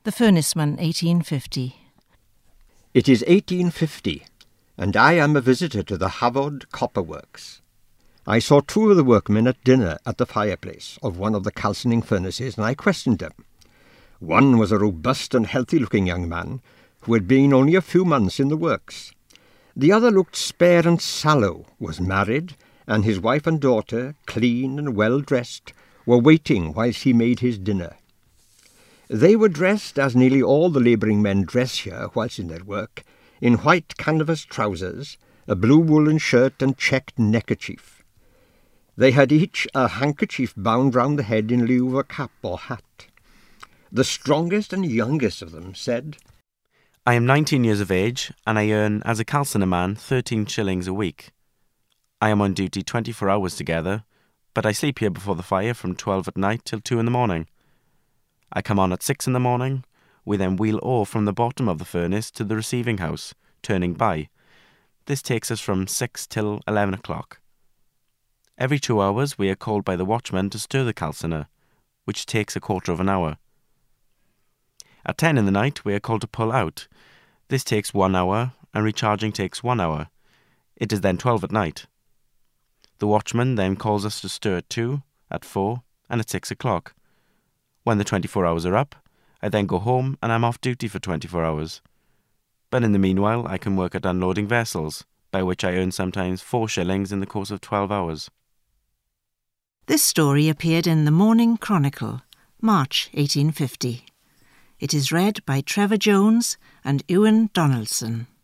The Furnaceman, 1850. It is 1850, and I am a visitor to the Havod Copper Works. I saw two of the workmen at dinner at the fireplace of one of the calcining furnaces, and I questioned them. One was a robust and healthy-looking young man who had been only a few months in the works. The other looked spare and sallow, was married, and his wife and daughter, clean and well-dressed, were waiting whilst he made his dinner. They were dressed, as nearly all the labouring men dress here whilst in their work, in white canvas trousers, a blue woolen shirt and checked neckerchief. They had each a handkerchief bound round the head in lieu of a cap or hat. The strongest and youngest of them said, "I am 19 years of age, and I earn, as a calciner man, 13 shillings a week. I am on duty 24 hours together, but I sleep here before the fire from 12 at night till 2 in the morning. I come on at 6 in the morning. We then wheel ore from the bottom of the furnace to the receiving house, turning by. This takes us from 6 till 11 o'clock. Every 2 hours we are called by the watchman to stir the calciner, which takes a quarter of an hour. At 10 in the night we are called to pull out. This takes 1 hour, and recharging takes 1 hour. It is then 12 at night. The watchman then calls us to stir at 2, at 4, and at 6 o'clock. When the 24 hours are up, I then go home and I'm off duty for 24 hours. But in the meanwhile I can work at unloading vessels, by which I earn sometimes 4 shillings in the course of 12 hours. This story appeared in the Morning Chronicle, March 1850. It is read by Trevor Jones and Ewan Donaldson.